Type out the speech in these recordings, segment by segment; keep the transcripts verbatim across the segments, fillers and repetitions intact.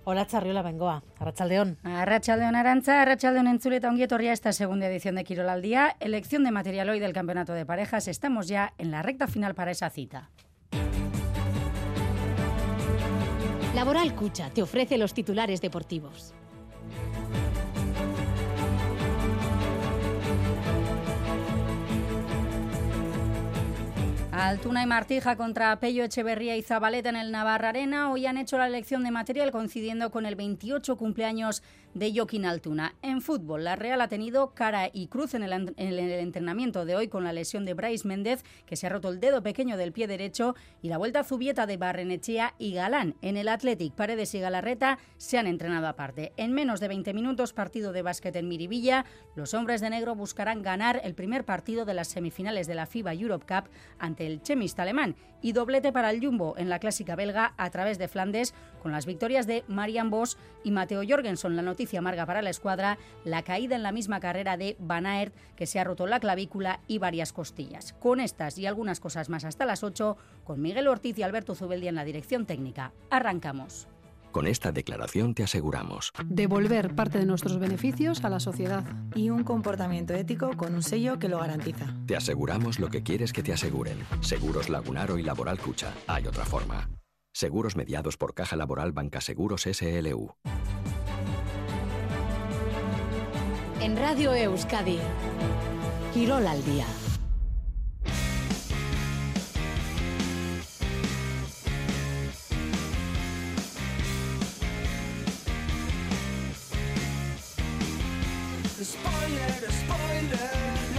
Hola, Txarriola Bengoa. Arratsaldeon. Arratsaldeon Arantza, Arratsaldeon entzule eta ongi etorria a esta segunda edición de Quirol al Día. Elección de material hoy del Campeonato de Parejas. Estamos ya en la recta final para esa cita. Laboral Cucha te ofrece los titulares deportivos. Altuna y Martija contra Pello, Echeverría y Zabaleta en el Navarra Arena. Hoy han hecho la elección de material coincidiendo con el veintiocho cumpleaños de Joaquín Altuna. En fútbol, la Real ha tenido cara y cruz en el, en el entrenamiento de hoy con la lesión de Brais Méndez, que se ha roto el dedo pequeño del pie derecho, y la vuelta a Zubieta de Barrenechea y Galán. En el Athletic, Paredes y Galarreta se han entrenado aparte. En menos de veinte minutos, partido de básquet en Miribilla. Los hombres de negro buscarán ganar el primer partido de las semifinales de la FIBA Europe Cup ante el chemista alemán, y doblete para el Jumbo en la clásica belga a través de Flandes con las victorias de Marian Vos y Matteo Jorgensen. La noticia amarga para la escuadra, la caída en la misma carrera de Van Aert, que se ha roto la clavícula y varias costillas. Con estas y algunas cosas más hasta las ocho, con Miguel Ortiz y Alberto Zubeldia en la dirección técnica. Arrancamos. Con esta declaración te aseguramos devolver parte de nuestros beneficios a la sociedad y un comportamiento ético con un sello que lo garantiza. Te aseguramos lo que quieres que te aseguren. Seguros Lagunaro y Laboral Cucha. Hay otra forma. Seguros mediados por Caja Laboral Banca Seguros S L U. En Radio Euskadi, Quirol al Día. Spoiler, spoiler,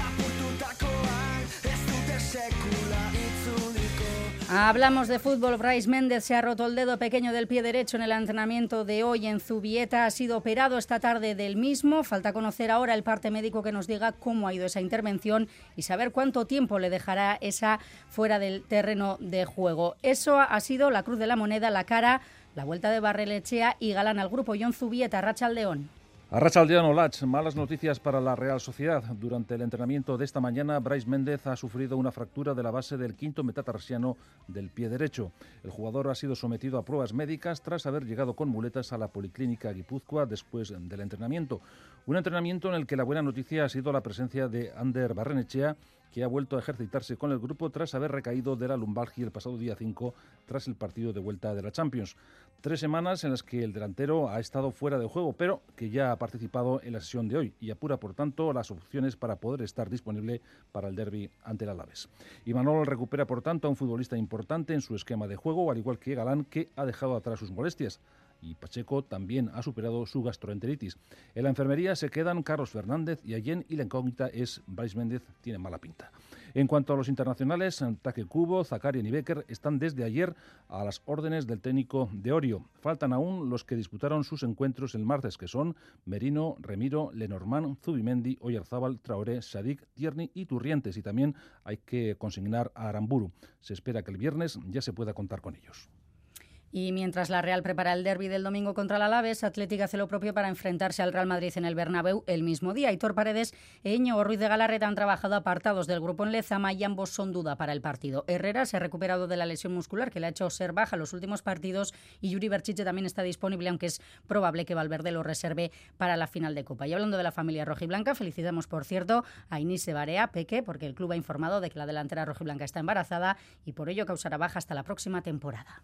lapurtutakoak ez dute sekula itzuliko. Hablamos de fútbol. Brais Méndez se ha roto el dedo pequeño del pie derecho en el entrenamiento de hoy en Zubieta. Ha sido operado esta tarde del mismo. Falta conocer ahora el parte médico que nos diga cómo ha ido esa intervención y saber cuánto tiempo le dejará esa fuera del terreno de juego. Eso ha sido la cruz de la moneda, la cara, la vuelta de Barrenechea y Galán al grupo. Jon Zubieta, Arratsaldeon. Arratsaldeon, Olach. Malas noticias para la Real Sociedad. Durante el entrenamiento de esta mañana, Brais Méndez ha sufrido una fractura de la base del quinto metatarsiano del pie derecho. El jugador ha sido sometido a pruebas médicas tras haber llegado con muletas a la Policlínica Guipúzcoa después del entrenamiento. Un entrenamiento en el que la buena noticia ha sido la presencia de Ander Barrenechea, que ha vuelto a ejercitarse con el grupo tras haber recaído de la lumbalgia el pasado día cinco tras el partido de vuelta de la Champions. Tres semanas en las que el delantero ha estado fuera de juego, pero que ya ha participado en la sesión de hoy y apura, por tanto, las opciones para poder estar disponible para el derbi ante el Alavés. Imanol recupera, por tanto, a un futbolista importante en su esquema de juego, al igual que Galán, que ha dejado atrás sus molestias. Y Pacheco también ha superado su gastroenteritis. En la enfermería se quedan Carlos Fernández y Allen, y la incógnita es Brais Méndez, tiene mala pinta. En cuanto a los internacionales, Take Kubo, Zakarian y Becker están desde ayer a las órdenes del técnico de Orio. Faltan aún los que disputaron sus encuentros el martes, que son Merino, Remiro, Lenormand, Zubimendi, Oyarzábal, Traoré, Sadik, Tierney y Turrientes. Y también hay que consignar a Aramburu. Se espera que el viernes ya se pueda contar con ellos. Y mientras la Real prepara el derbi del domingo contra el Alavés, Athletic hace lo propio para enfrentarse al Real Madrid en el Bernabéu el mismo día. Aitor Paredes e Íñigo Ruiz de Galarreta han trabajado apartados del grupo en Lezama y ambos son duda para el partido. Herrera se ha recuperado de la lesión muscular que le ha hecho ser baja los últimos partidos, y Yuri Berchiche también está disponible, aunque es probable que Valverde lo reserve para la final de Copa. Y hablando de la familia rojiblanca, felicitamos, por cierto, a Inés Barea Peque, porque el club ha informado de que la delantera rojiblanca está embarazada y por ello causará baja hasta la próxima temporada.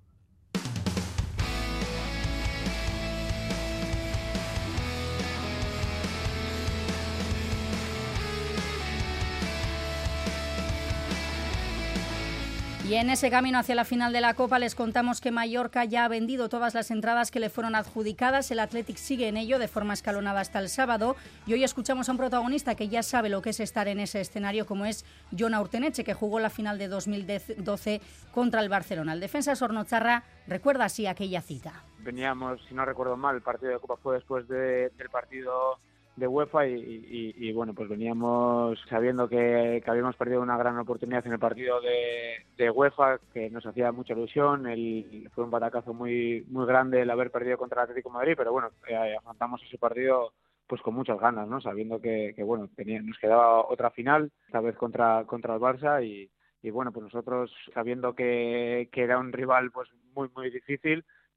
Y en ese camino hacia la final de la Copa les contamos que Mallorca ya ha vendido todas las entradas que le fueron adjudicadas. El Athletic sigue en ello de forma escalonada hasta el sábado. Y hoy escuchamos a un protagonista que ya sabe lo que es estar en ese escenario, como es Jon Aurteneche, que jugó la final de dos mil doce contra el Barcelona. El defensa sornotzarra recuerda así aquella cita. Veníamos, si no recuerdo mal, el partido de Copa fue después de, del partido de UEFA y, y, y bueno, pues veníamos sabiendo que, que habíamos perdido una gran oportunidad en el partido de, de UEFA, que nos hacía mucha ilusión. El, fue un batacazo muy muy grande el haber perdido contra el Atlético de Madrid, pero bueno, eh, afrontamos ese partido pues con muchas ganas, ¿no? Sabiendo que, que bueno, tenía, nos quedaba otra final, esta vez contra contra el Barça, y, y bueno, pues nosotros sabiendo que, que era un rival pues muy muy difícil,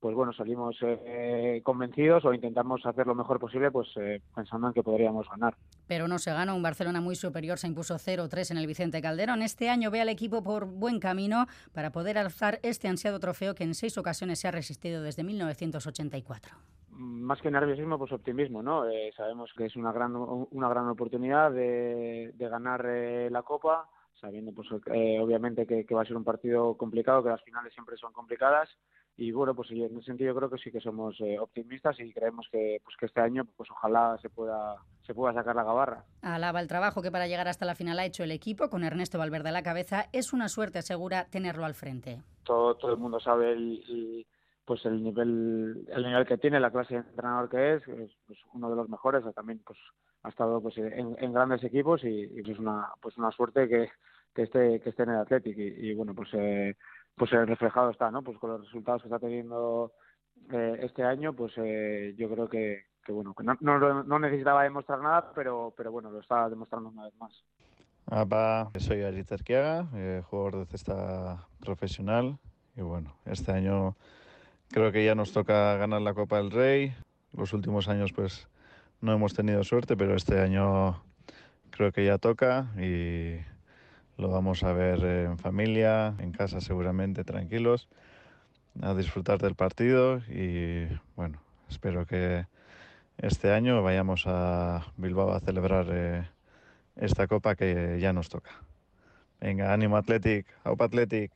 pues bueno, salimos eh, convencidos o intentamos hacer lo mejor posible, pues eh, pensando en que podríamos ganar. Pero no se ganó, un Barcelona muy superior se impuso cero tres en el Vicente Calderón. Este año ve al equipo por buen camino para poder alzar este ansiado trofeo que en seis ocasiones se ha resistido desde mil novecientos ochenta y cuatro. Más que nerviosismo, pues optimismo, ¿no? Eh, sabemos que es una gran una gran oportunidad de, de ganar eh, la Copa, sabiendo pues eh, obviamente que, que va a ser un partido complicado, que las finales siempre son complicadas. Y bueno, pues en ese sentido creo que sí que somos eh, optimistas y creemos que pues que este año pues ojalá se pueda se pueda sacar la gabarra. Alaba el trabajo que para llegar hasta la final ha hecho el equipo, con Ernesto Valverde a la cabeza. Es una suerte, asegura, tenerlo al frente. Todo todo el mundo sabe el, el pues el nivel el nivel que tiene, la clase de entrenador que es, es pues uno de los mejores. También pues ha estado pues en, en grandes equipos y, y es una pues una suerte que que esté que esté en el Athletic y, y bueno pues eh, pues el reflejado está, ¿no? Pues con los resultados que está teniendo eh, este año, pues eh, yo creo que, que bueno, que no, no, no necesitaba demostrar nada, pero pero bueno, lo está demostrando una vez más. Hola, soy Aritz Arquiaga, eh, jugador de cesta profesional y bueno, este año creo que ya nos toca ganar la Copa del Rey. Los últimos años pues no hemos tenido suerte, pero este año creo que ya toca y lo vamos a ver en familia, en casa seguramente, tranquilos, a disfrutar del partido y bueno, espero que este año vayamos a Bilbao a celebrar eh, esta copa que ya nos toca. Venga, ánimo Athletic, aupa Athletic.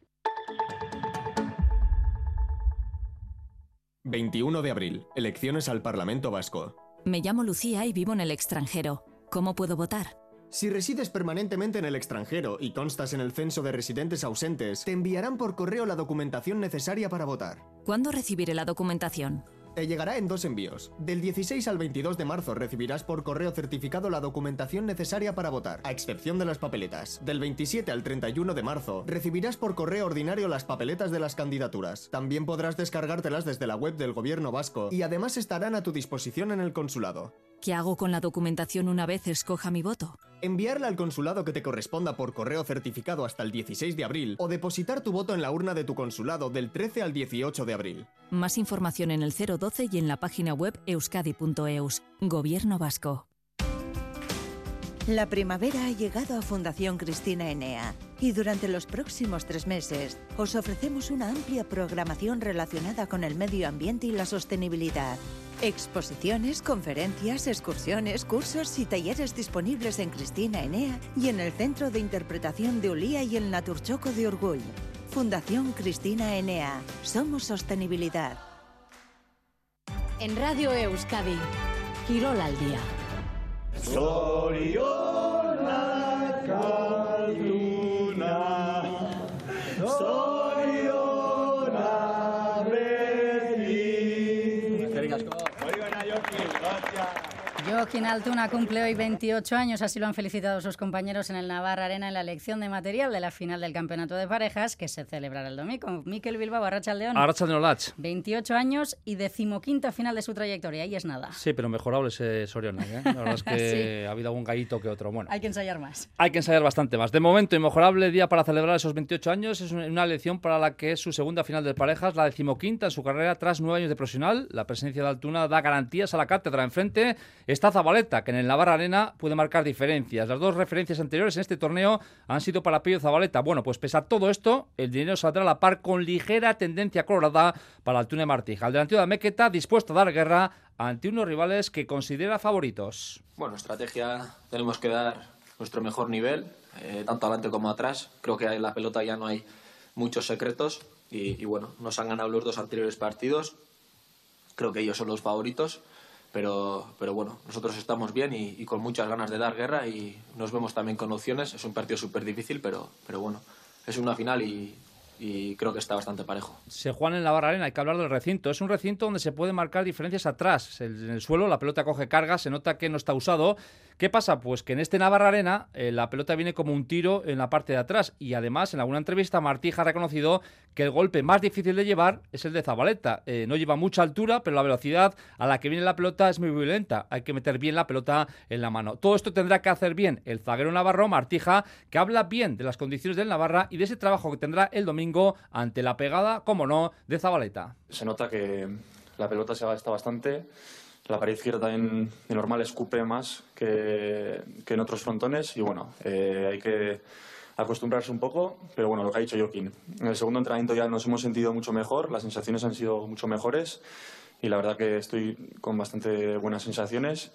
veintiuno de abril, elecciones al Parlamento Vasco. Me llamo Lucía y vivo en el extranjero. ¿Cómo puedo votar? Si resides permanentemente en el extranjero y constas en el censo de residentes ausentes, te enviarán por correo la documentación necesaria para votar. ¿Cuándo recibiré la documentación? Te llegará en dos envíos. Del dieciséis al veintidós de marzo recibirás por correo certificado la documentación necesaria para votar, a excepción de las papeletas. Del veintisiete al treinta y uno de marzo recibirás por correo ordinario las papeletas de las candidaturas. También podrás descargártelas desde la web del Gobierno vasco y además estarán a tu disposición en el consulado. ¿Qué hago con la documentación una vez escoja mi voto? Enviarla al consulado que te corresponda por correo certificado hasta el dieciséis de abril o depositar tu voto en la urna de tu consulado del trece al dieciocho de abril. Más información en el cero doce y en la página web euskadi punto eus. Gobierno Vasco. La primavera ha llegado a Fundación Cristina Enea y durante los próximos tres meses os ofrecemos una amplia programación relacionada con el medio ambiente y la sostenibilidad. Exposiciones, conferencias, excursiones, cursos y talleres disponibles en Cristina Enea y en el Centro de Interpretación de Ulía y el Naturchoco de Urgull. Fundación Cristina Enea. Somos sostenibilidad. En Radio Euskadi, Quirol al día. Zoriona kalduna, zoriona beti. Eskerrik asko. Oigana Jokin, gracias. Jokin Altuna cumple hoy veintiocho años, así lo han felicitado sus compañeros en el Navarra Arena en la elección de material de la final del Campeonato de Parejas, que se celebrará el domingo. Mikel Bilbao, Arratsaldeon. Arratsaldeon, Lach. veintiocho años y decimoquinta final de su trayectoria, ahí es nada. Sí, pero mejorable ese Soriona, ¿eh? La verdad es que sí. Ha habido algún gallito que otro. Bueno, hay que ensayar más. Hay que ensayar bastante más. De momento, inmejorable día para celebrar esos veintiocho años. Es una elección para la que es su segunda final de Parejas, la decimoquinta en su carrera tras nueve años de profesional. La presencia de Altuna da garantías a la cátedra. Enfrente está Zabaleta, que en el Navarra Arena puede marcar diferencias. Las dos referencias anteriores en este torneo han sido para Pello Zabaleta. Bueno, pues pese a todo esto, el dinero saldrá a la par con ligera tendencia colorada para Altuna y Martija. El delantero de Améqueta dispuesto a dar guerra ante unos rivales que considera favoritos. Bueno, estrategia, tenemos que dar nuestro mejor nivel, eh, tanto adelante como atrás. Creo que en la pelota ya no hay muchos secretos y, y bueno, nos han ganado los dos anteriores partidos. Creo que ellos son los favoritos. Pero, pero bueno, nosotros estamos bien y, y con muchas ganas de dar guerra y nos vemos también con opciones. Es un partido súper difícil, pero, pero bueno, es una final y, y creo que está bastante parejo. Se juega en la Navarra Arena, hay que hablar del recinto. Es un recinto donde se pueden marcar diferencias atrás. En el suelo la pelota coge carga, se nota que no está usado, ¿Qué pasa? Pues que en este Navarra Arena eh, la pelota viene como un tiro en la parte de atrás y además en alguna entrevista Martija ha reconocido que el golpe más difícil de llevar es el de Zabaleta. Eh, no lleva mucha altura, pero la velocidad a la que viene la pelota es muy violenta. Hay que meter bien la pelota en la mano. Todo esto tendrá que hacer bien el zaguero navarro Martija, que habla bien de las condiciones del Navarra y de ese trabajo que tendrá el domingo ante la pegada, como no, de Zabaleta. Se nota que la pelota se gasta bastante. La pared izquierda en, de normal escupe más que, que en otros frontones y bueno, eh, hay que acostumbrarse un poco, pero bueno, lo que ha dicho Joaquín. En el segundo entrenamiento ya nos hemos sentido mucho mejor, las sensaciones han sido mucho mejores y la verdad que estoy con bastante buenas sensaciones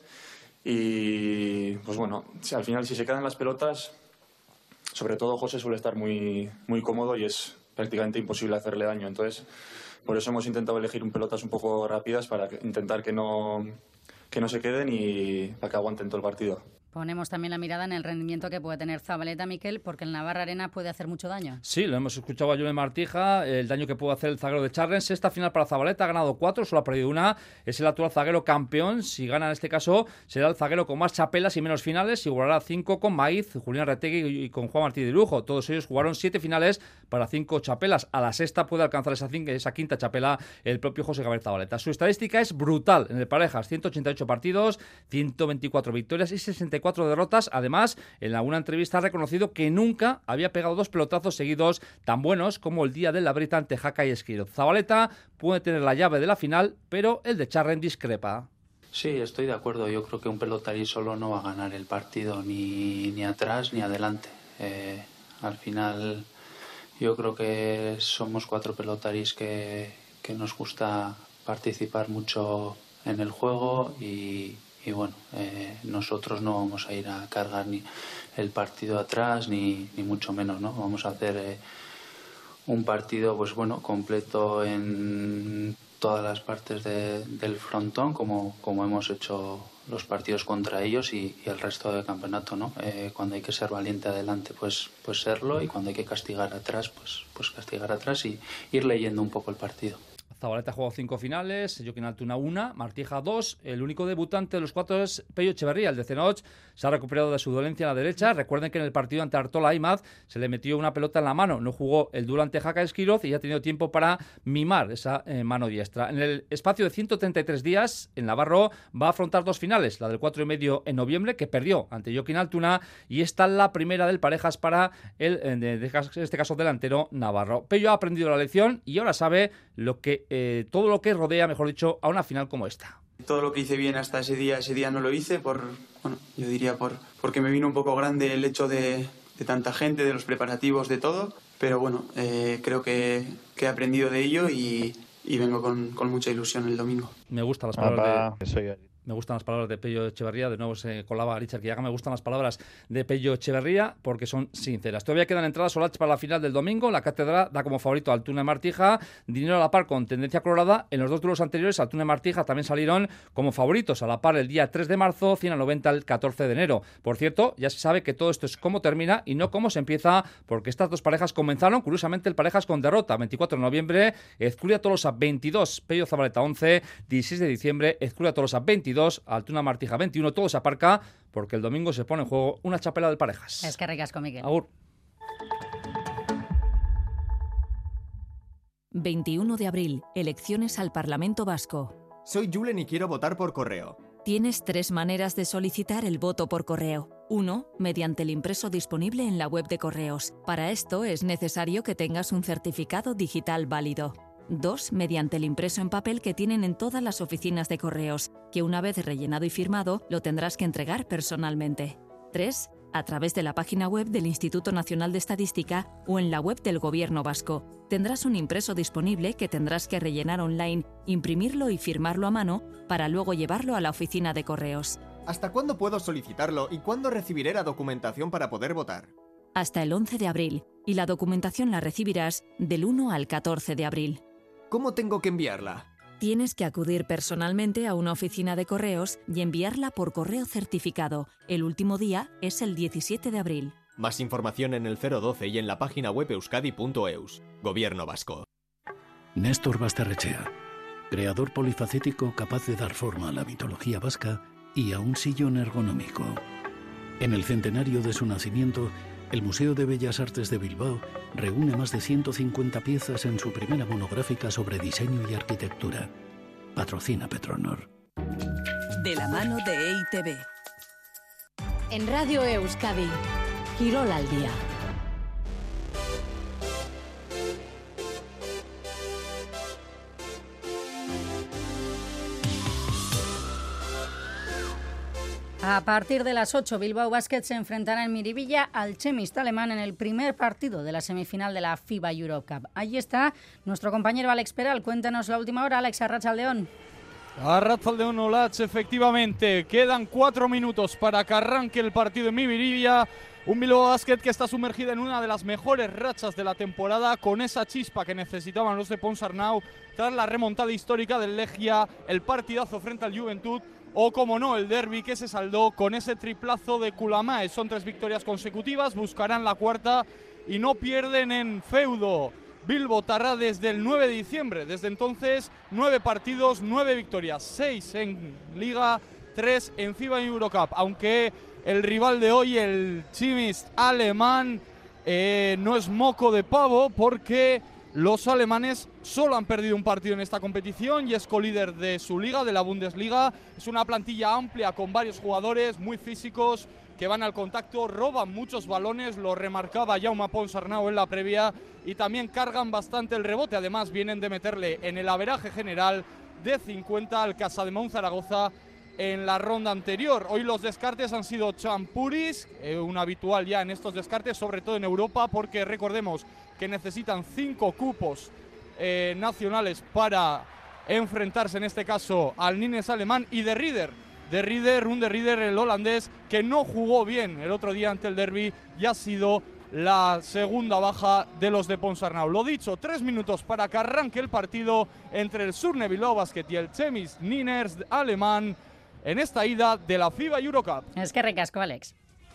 y pues bueno, si al final si se quedan las pelotas, sobre todo José suele estar muy, muy cómodo y es prácticamente imposible hacerle daño, entonces por eso hemos intentado elegir un pelotas un poco rápidas para que, intentar que no, que no se queden y para que aguanten todo el partido. Ponemos también la mirada en el rendimiento que puede tener Zabaleta, Miquel, porque el Navarra Arena puede hacer mucho daño. Sí, lo hemos escuchado a Julen Martija, el daño que puede hacer el zaguero de Charren. Sexta final para Zabaleta, ha ganado cuatro, solo ha perdido una. Es el actual zaguero campeón. Si gana en este caso, será el zaguero con más chapelas y menos finales. Igualará cinco con Maiz, Julián Retegui y con Juan Martí de Lujo. Todos ellos jugaron siete finales para cinco chapelas. A la sexta puede alcanzar esa, cinco, esa quinta chapela el propio José Gabriel Zabaleta. Su estadística es brutal en el parejas: ciento ochenta y ocho partidos, ciento veinticuatro victorias y sesenta y cuatro derrotas. Además, en alguna entrevista ha reconocido que nunca había pegado dos pelotazos seguidos tan buenos como el día del Labrita ante Jaca y Esquiroz. Zabaleta puede tener la llave de la final, pero el de Charren discrepa. Sí, estoy de acuerdo. Yo creo que un pelotarí solo no va a ganar el partido ni, ni atrás ni adelante. Eh, al final, yo creo que somos cuatro pelotarís que, que nos gusta participar mucho en el juego y Y bueno, eh, nosotros no vamos a ir a cargar ni el partido atrás, ni, ni mucho menos, ¿no? Vamos a hacer eh, un partido, pues bueno, completo en todas las partes de, del frontón, como, como hemos hecho los partidos contra ellos y, y el resto del campeonato, ¿no? Eh, cuando hay que ser valiente adelante, pues, pues serlo, y cuando hay que castigar atrás, pues, pues castigar atrás y ir leyendo un poco el partido. Zabaleta ha jugado cinco finales, Joaquín Altuna una, Martija dos. El único debutante de los cuatro es Pello Echeverría, el de Cenoch. Se ha recuperado de su dolencia a la derecha. Recuerden que en el partido ante Artola Aimaz se le metió una pelota en la mano. No jugó el duelo ante Jaca Esquiroz y ya ha tenido tiempo para mimar esa eh, mano diestra. En el espacio de ciento treinta y tres días, el navarro va a afrontar dos finales. La del cuatro y medio en noviembre, que perdió ante Joaquín Altuna, y esta la primera del parejas para el, en este caso, delantero navarro. Pello ha aprendido la lección y ahora sabe lo que eh, todo lo que rodea, mejor dicho, a una final como esta. Todo lo que hice bien hasta ese día, ese día no lo hice por, bueno, yo diría por porque me vino un poco grande el hecho de, de tanta gente, de los preparativos, de todo. Pero bueno, eh, creo que, que he aprendido de ello y, y vengo con, con mucha ilusión el domingo. Me gustan las palabras de... Soy... Me gustan las palabras de Pello Echeverría. De nuevo se colaba Richard Quillaga. Me gustan las palabras de Pello Echeverría porque son sinceras. Todavía quedan entradas Solach para la final del domingo. La cátedra da como favorito a Altuna y Martija. Dinero a la par con tendencia colorada. En los dos duelos anteriores, Altuna y Martija también salieron como favoritos a la par el día tres de marzo, cien a noventa el catorce de enero. Por cierto, ya se sabe que todo esto es cómo termina y no cómo se empieza, porque estas dos parejas comenzaron, curiosamente, el parejas con derrota. veinticuatro de noviembre, Ezcuria Tolosa veintidós, Pello Zabaleta once, dieciséis de diciembre, Ezcuria Tolosa veintidós, Altuna Martija veintiuno. Todo se aparca porque el domingo se pone en juego una chapela del parejas. Es que ricasco, Miguel. Agur. veintiuno de abril, elecciones al Parlamento Vasco. Soy Julen y quiero votar por correo. Tienes tres maneras de solicitar el voto por correo. Uno, mediante el impreso disponible en la web de Correos. Para esto es necesario que tengas un certificado digital válido. Dos, mediante el impreso en papel que tienen en todas las oficinas de Correos, que una vez rellenado y firmado, lo tendrás que entregar personalmente. Tres, a través de la página web del Instituto Nacional de Estadística o en la web del Gobierno Vasco. Tendrás un impreso disponible que tendrás que rellenar online, imprimirlo y firmarlo a mano para luego llevarlo a la oficina de Correos. ¿Hasta cuándo puedo solicitarlo y cuándo recibiré la documentación para poder votar? Hasta el once de abril, y la documentación la recibirás del uno al catorce de abril. ¿Cómo tengo que enviarla? Tienes que acudir personalmente a una oficina de Correos y enviarla por correo certificado. El último día es el diecisiete de abril. Más información en el cero doce y en la página web euskadi punto eus. Gobierno Vasco. Néstor Basterrechea, creador polifacético capaz de dar forma a la mitología vasca y a un sillón ergonómico. En el centenario de su nacimiento, el Museo de Bellas Artes de Bilbao reúne más de ciento cincuenta piezas en su primera monográfica sobre diseño y arquitectura. Patrocina Petronor. De la mano de E I Te Be. En Radio Euskadi, Quirol al día. A partir de las ocho, Bilbao Basket se enfrentará en Miribilla al Chemist alemán en el primer partido de la semifinal de la FIBA Eurocup. Allí está nuestro compañero Alex Peral. Cuéntanos la última hora, Alex, arratsaldeon. Arratsaldeon, Olatz, efectivamente. Quedan cuatro minutos para que arranque el partido en Miribilla. Un Bilbao Basket que está sumergida en una de las mejores rachas de la temporada, con esa chispa que necesitaban los de Ponsarnau tras la remontada histórica del Legia, el partidazo frente al Juventud, o como no, el derbi que se saldó con ese triplazo de Kulamae. Son tres victorias consecutivas, buscarán la cuarta y no pierden en feudo. Bilbotarra desde el nueve de diciembre, desde entonces nueve partidos, nueve victorias, seis en Liga, tres en FIBA Eurocup, aunque el rival de hoy, el Chemist alemán, eh, no es moco de pavo, porque los alemanes solo han perdido un partido en esta competición y es colíder de su liga, de la Bundesliga. Es una plantilla amplia con varios jugadores muy físicos que van al contacto, roban muchos balones, lo remarcaba Jaume Ponsarnau en la previa, y también cargan bastante el rebote. Además vienen de meterle en el averaje general de cincuenta al Casademont Zaragoza en la ronda anterior. Hoy los descartes han sido Champuris, eh, un habitual ya en estos descartes, sobre todo en Europa, porque recordemos que necesitan cinco cupos eh, nacionales para enfrentarse en este caso al Nines alemán, y de Rieder, de Rieder, un de Rieder, el holandés, que no jugó bien el otro día ante el derbi y ha sido la segunda baja de los de Ponsarnau. Lo dicho, tres minutos para que arranque el partido entre el Surne Bilbao Basket y el Chemist Niners alemán en esta ida de la FIBA Eurocup. Es que recasco, Alex.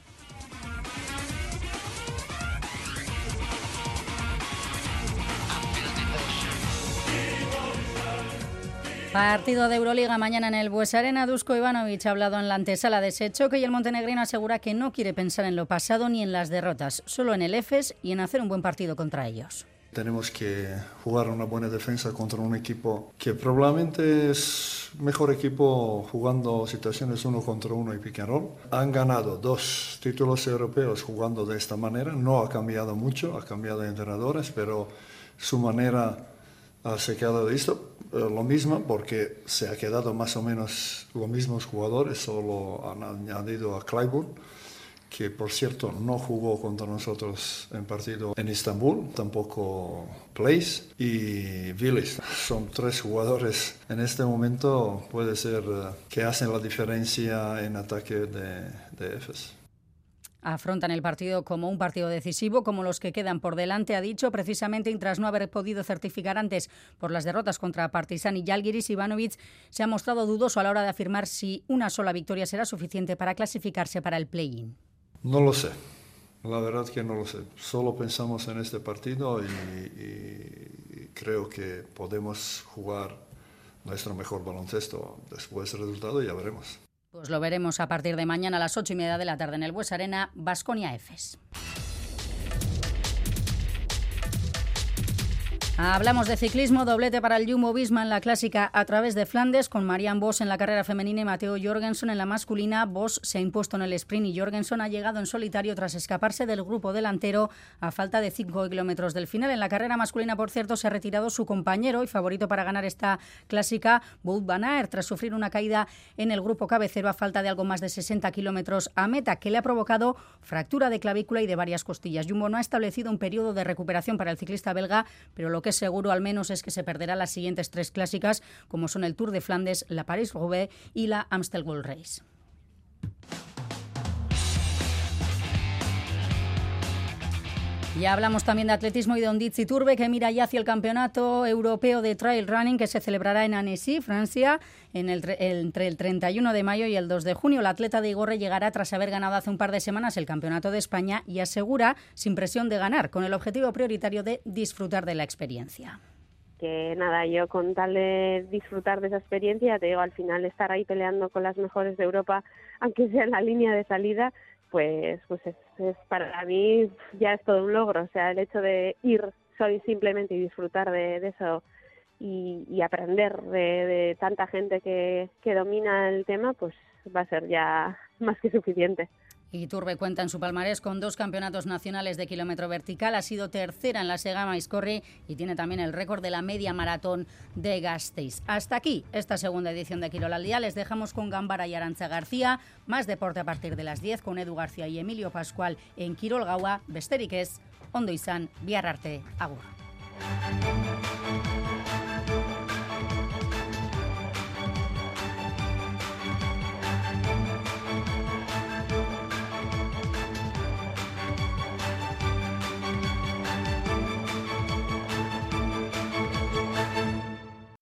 Partido de Euroliga mañana en el Bues Arena. Dusko Ivanovic ha hablado en la antesala de ese choque y el montenegrino asegura que no quiere pensar en lo pasado ni en las derrotas, solo en el Efes y en hacer un buen partido contra ellos. Tenemos que jugar una buena defensa contra un equipo que probablemente es mejor equipo jugando situaciones uno contra uno y pick and roll. Han ganado dos títulos europeos jugando de esta manera. No ha cambiado mucho, ha cambiado de entrenadores, pero su manera uh, se ha quedado listo. Uh, lo mismo porque se ha quedado más o menos los mismos jugadores, solo han añadido a Clyburn, que por cierto no jugó contra nosotros en partido en Estambul, tampoco Place, y Vilis. Son tres jugadores en este momento, puede ser uh, que hacen la diferencia en ataque de, de Efes. Afrontan el partido como un partido decisivo, como los que quedan por delante, ha dicho, precisamente y tras no haber podido certificar antes por las derrotas contra Partizan y Žalgiris. Ivanovic se ha mostrado dudoso a la hora de afirmar si una sola victoria será suficiente para clasificarse para el play-in. No lo sé, la verdad que no lo sé. Solo pensamos en este partido y, y creo que podemos jugar nuestro mejor baloncesto. Después del resultado ya veremos. Pues lo veremos a partir de mañana a las ocho y media de la tarde en el Bues Arena, Baskonia Efes. Hablamos de ciclismo, doblete para el Jumbo-Visma en la clásica a través de Flandes, con Marianne Vos en la carrera femenina y Matteo Jorgensen en la masculina. Vos se ha impuesto en el sprint y Jorgensen ha llegado en solitario tras escaparse del grupo delantero a falta de cinco kilómetros del final. En la carrera masculina, por cierto, se ha retirado su compañero y favorito para ganar esta clásica, Wout van Aert, tras sufrir una caída en el grupo cabecero a falta de algo más de sesenta kilómetros a meta, que le ha provocado fractura de clavícula y de varias costillas. Jumbo no ha establecido un periodo de recuperación para el ciclista belga, pero lo que es seguro al menos es que se perderá las siguientes tres clásicas, como son el Tour de Flandes, la París-Roubaix y la Amstel Gold Race. Ya hablamos también de atletismo y de Onditz Iturbe, que mira ya hacia el campeonato europeo de trail running que se celebrará en Annecy, Francia, en el, entre el treinta y uno de mayo y el dos de junio. La atleta de Igorre llegará tras haber ganado hace un par de semanas el Campeonato de España y asegura sin presión de ganar, con el objetivo prioritario de disfrutar de la experiencia. que nada, yo con tal de disfrutar de esa experiencia, te digo, al final estar ahí peleando con las mejores de Europa, aunque sea en la línea de salida, pues pues es, es para mí ya es todo un logro. O sea, el hecho de ir soy simplemente y disfrutar de, de eso y, y aprender de, de tanta gente que, que domina el tema, pues va a ser ya más que suficiente. Iturbe cuenta en su palmarés con dos campeonatos nacionales de kilómetro vertical, ha sido tercera en la Segama Iscorri y tiene también el récord de la media maratón de Gasteiz. Hasta aquí esta segunda edición de Kirol al Día. Les dejamos con Gambara y Arantza García. Más deporte a partir de las diez con Edu García y Emilio Pascual en Kirol Gaua. Besterik ez, ondo izan, bihar arte, agur.